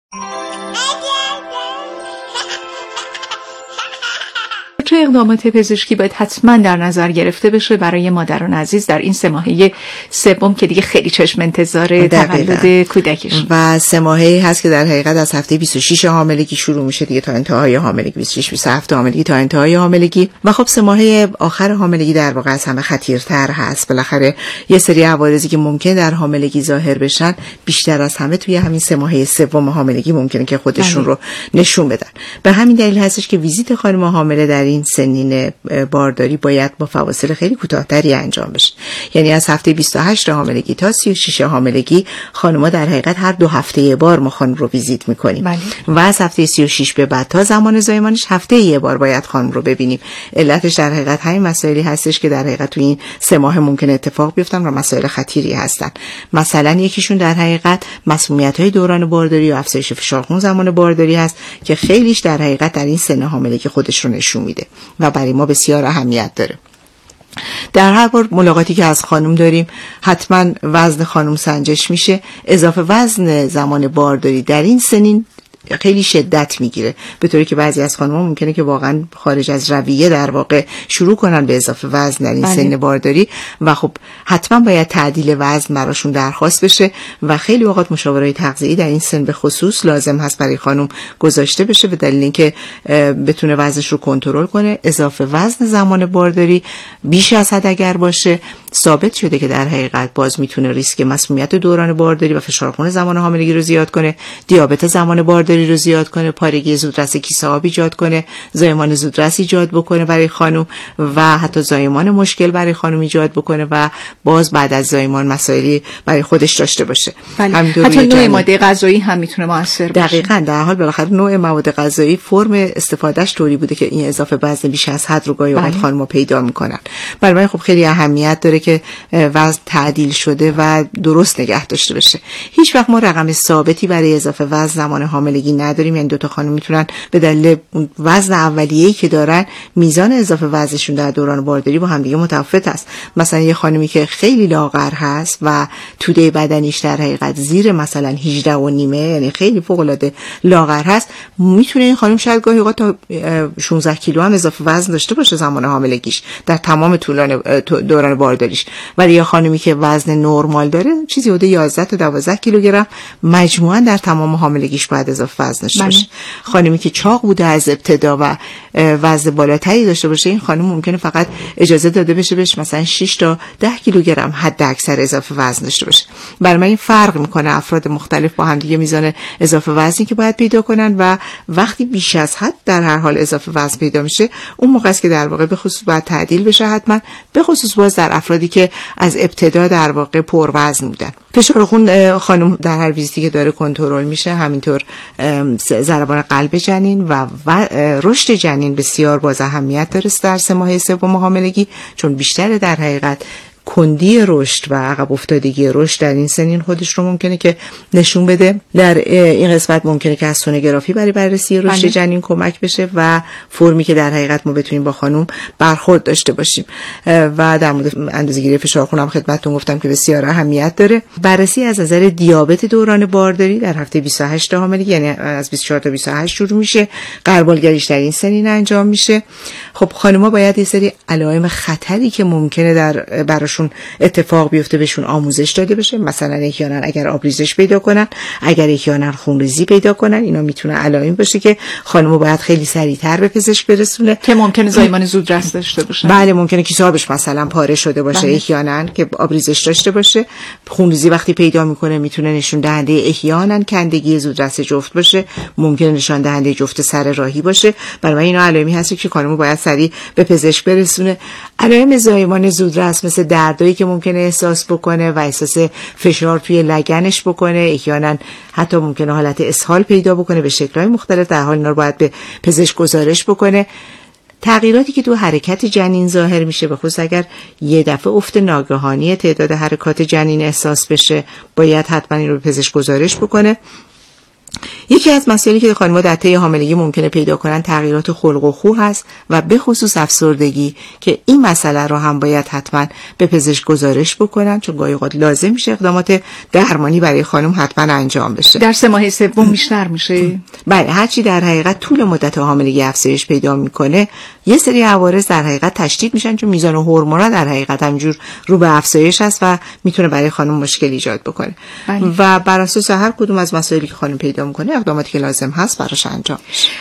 چه اقدامات پزشکی باید حتما در نظر گرفته بشه برای مادران عزیز در این 3 ماهه سوم که دیگه خیلی چشم انتظار تولد کودکش و 3 ماهه هست که در حقیقت از هفته 26 حاملگی شروع میشه دیگه تا انتهای حاملگی، 26-27 حاملگی تا انتهای حاملگی. و خب 3 ماهه آخر حاملگی در واقع از همه خطیرتر هست. بالاخره یه سری عوارضی که ممکن در حاملگی ظاهر بشن بیشتر از همه توی همین 3 ماهه سوم حاملگی ممکنه که خودشون رو نشون بدن. به همین دلیل هستش که ویزیت خانم حامله در این سنین بارداری باید با فواصل خیلی کوتاه‌تری انجام بشه. یعنی از هفته 28 حاملگی تا 36 حاملگی خانم‌ها در حقیقت هر 2 هفته یه بار ما خانم رو ویزیت می‌کنیم. و از هفته 36 به بعد تا زمان زایمانش هفته یه بار باید خانم رو ببینیم. علتش در حقیقت همین مسائلی هستش که در حقیقت تو این 3 ماه ممکنه اتفاق بیفتن و مسائل خطیری هستن. مثلا یکیشون در حقیقت مسمومیت‌های دوران بارداری و افزایش فشار خون زمان بارداری هست که خیلیش در حقیقت در این سن حاملگی خودش رو نشون میده و برای ما بسیار اهمیت داره. در هر بار ملاقاتی که از خانم داریم حتما وزن خانم سنجش میشه. اضافه وزن زمان بارداری در این سنین خیلی شدت میگیره، به طوری که بعضی از خانم‌ها ممکنه که واقعا خارج از رویه در واقع شروع کنن به اضافه وزن در این سن بارداری و خب حتما باید تعدیل وزن براشون درخواست بشه و خیلی اوقات مشاورای تغذیه‌ای در این سن به خصوص لازم هست برای خانم گذاشته بشه به دلیل اینکه بتونه وزنش رو کنترل کنه. اضافه وزن زمان بارداری بیش از حد اگر باشه ثابت شده که در حقیقت باز میتونه ریسک مسمومیت دوران بارداری و فشار خون زمان حاملگی رو زیاد کنه، دیابت زمان بارداری رو زیاد کنه، پارگی زودرس کیسه آب ایجاد کنه، زایمان زودرس ایجاد بکنه برای خانم و حتی زایمان مشکل برای خانم ایجاد بکنه و باز بعد از زایمان مسائلی برای خودش داشته باشه. حتی نوع ماده غذایی هم میتونه مؤثر باشه. دقیقاً، در حال بالاخره نوع مواد غذایی، فرم استفادهش طوری بوده که این اضافه وزن بیش از حد رو گاهی اوقات خانم‌ها پیدا میکنن. برای خب خیلی اهمیت داره که وزن تعدیل شده و درست نگه داشته بشه. هیچ وقت ما رقم ثابتی برای اضافه وزن زمان حاملگی نداریم. یعنی 2 تا خانم میتونن به دلیل وزن اولیه‌ای که دارن میزان اضافه وزنشون در دوران بارداری با هم دیگه متفاوت است. مثلا یه خانمی که خیلی لاغر هست و توده بدنیش در حقیقت زیر مثلا 18 و نیمه، یعنی خیلی فوق العاده لاغر هست، میتونه این خانم شاید گاهی اوقات تا 16 کیلو هم اضافه وزن داشته باشه زمان حاملگیش در تمام دوران بارداریش. ولی یه خانمی که وزن نرمال داره چیزی حدود 11 تا 12 کیلوگرم مجموعاً در تمام حاملگیش باید اضافه وزن داشته باشه. خانمی که چاق بوده از ابتدا و وزن بالاتری داشته باشه، این خانم ممکنه فقط اجازه داده بشه بهش مثلا 6 تا 10 کیلوگرم حد اکثر اضافه وزن داشته باشه. برای من این فرق میکنه افراد مختلف با هم دیگه میزان اضافه وزنی که باید پیدا کنن و وقتی بیش از حد در هر حال اضافه وزن پیدا میشه اون موقع است که در واقع به خصوص باید تعدیل بشه حتما، به خصوص باز در افرادی که از ابتدا در واقع پر وزن بودن. فشار خون خانم در هر ویزیتی که داره کنترل میشه، همینطور ضربان قلب جنین و رشد جنین بسیار باز اهمیت داره در 3 ماه سوم حاملگی، چون بیشتر در حقیقت کندی رشد و عقب افتادگی رشد در این سنین خودش رو ممکنه که نشون بده. در این قسمت ممکنه که از سونوگرافی برای بررسی رشد جنین کمک بشه و فرمی که در حقیقت ما بتونیم با خانم برخورد داشته باشیم. و در مورد اندازه‌گیری فشار خون هم خدمتتون گفتم که بسیار اهمیت داره. بررسی از نظر دیابت دوران بارداری در هفته 28 حاملگی، یعنی از 24 تا 28 شروع میشه، غربالگریش در این سنین انجام میشه. خب خانم‌ها باید یه سری علائم خطری که ممکنه براشون اتفاق بیفته بهشون آموزش داده بشه. مثلا احیانا اگر آبریزش پیدا کنن، اگر احیانا خونریزی پیدا کنن، اینا میتونه علائم باشه که خانم باید خیلی سریعتر به پزشک برسونه که ممکنه زایمان زودرس داشته باشه. بله، ممکنه کیسه آبش مثلا پاره شده باشه، احیانا که آبریزش داشته باشه. خونریزی وقتی پیدا میکنه میتونه نشون دهنده احیانا کندگی زودرس جفت باشه، ممکنه نشان دهنده جفت سر راهی باشه. برای اینا علائمی هست که خانم باید سریع به پزشک برسونه. علائم زایمان زودرس مثل دردایی که ممکنه احساس بکنه و احساس فشار توی لگنش بکنه، احیانا حتی ممکنه حالت اسهال پیدا بکنه به شکل‌های مختلف، در حال اینا رو باید به پزشک گزارش بکنه. تغییراتی که تو حرکت جنین ظاهر میشه، به خصوص اگر یه دفعه افت ناگهانی تعداد حرکات جنین احساس بشه، باید حتما این رو به پزشک گزارش بکنه. یکی از مسائلی که خانم‌ها در طی حاملگی ممکنه پیدا کنن تغییرات خلق و خو هست و به خصوص افسردگی که این مسئله رو هم باید حتما به پزشک گزارش بکنن، چون گاهی اوقات لازم میشه اقدامات درمانی برای خانم حتما انجام بشه. در 3 ماه سوم بیشتر میشه؟ بله، هرچی در حقیقت طول مدت حاملگی افزایش پیدا میکنه یه سری عوارض در حقیقت تشدید میشن، چون میزان هورمونا در حقیقت همجور رو به افزایش هست و میتونه برای خانم مشکل ایجاد بکنه. و بر اساس هر کدوم از مسائلی که خانم پیدا میکنه اقداماتی که لازم هست براش انجام میشه.